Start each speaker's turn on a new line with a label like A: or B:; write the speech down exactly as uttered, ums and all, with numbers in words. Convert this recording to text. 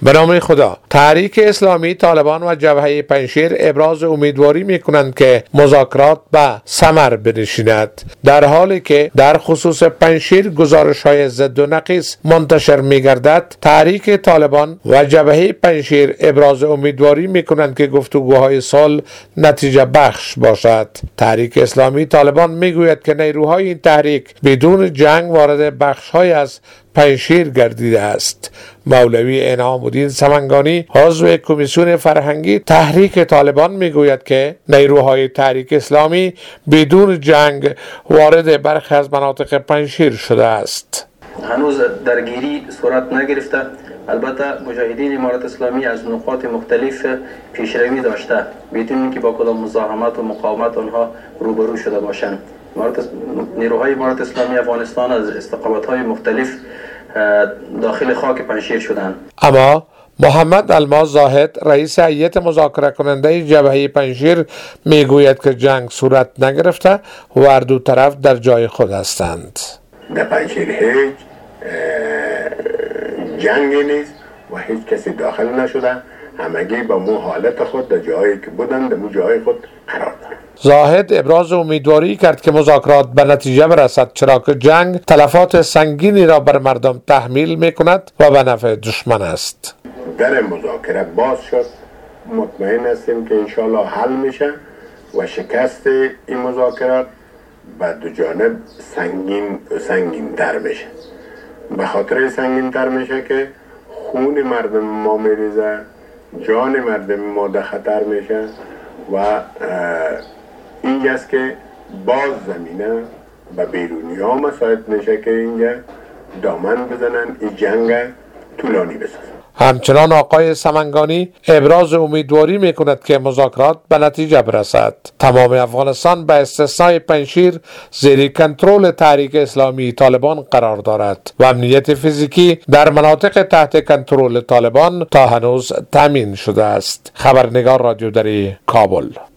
A: به نام خدا. تحریک اسلامی طالبان و جبهه پنجشیر ابراز امیدواری میکنند که مذاکرات به ثمر بنشیند، در حالی که در خصوص پنجشیر گزارش‌های ضد و نقیض منتشر می‌گردد. تحریک طالبان و جبهه پنجشیر ابراز امیدواری میکنند که گفتگوهای صلح نتیجه بخش باشد. تحریک اسلامی طالبان میگوید که نیروهای این تحریک بدون جنگ وارد بخش‌های از پنجشیر گردیده است. مولوی انعام الدین سمنگانی، عضو کمیسیون فرهنگی تحریک طالبان، میگوید که نیروهای تحریک اسلامی بدون جنگ وارد برخی از مناطق پنجشیر شده است.
B: هنوز درگیری صورت نگرفته. البته مجاهدین امارت اسلامی از نقاط مختلف پیشروی داشته بدون اینکه با کدام مزاحمت و مقاومت آنها روبرو شده باشند. نیروهای امارت اسلامی افغانستان از استقامت‌های مختلف داخل خاک پنجشیر شدند.
A: اما محمد الماس زاهد، رئیس هیئت مذاکره کننده جبهه پنجشیر، میگوید که جنگ صورت نگرفته و هر دو طرف در جای خود هستند.
C: در پنجشیر هیچ جنگی نیست و هیچ کسی داخل نشده. همگی با مو حالت خود در جایی که بودند در مو جای خود قرار دارند.
A: زاهد ابراز امیدواری کرد که مذاکرات به نتیجه برسد، چرا که جنگ تلفات سنگینی را بر مردم تحمیل می کند و به نفع دشمن است.
C: در مذاکره باز شد. مطمئن هستیم که انشالله حل میشه و شکست این مذاکرات به دو جانب سنگین سنگین تر میشه. به خاطر سنگین تر میشه که خون مردم ما میریزه، جان مردم ما در خطر میشه و این است که باز زمینه به بیرونی ها مساعد میشه که اینجا دامن بزنن، این جنگ طولانی بسازن.
A: همچنان آقای سمنگانی ابراز امیدواری میکند که مذاکرات به نتیجه برسد. تمام افغانستان به استثنای پنجشیر زیر کنترل تحریک اسلامی طالبان قرار دارد و امنیت فیزیکی در مناطق تحت کنترل طالبان تا هنوز تامین شده است. خبرنگار رادیو دری، کابل.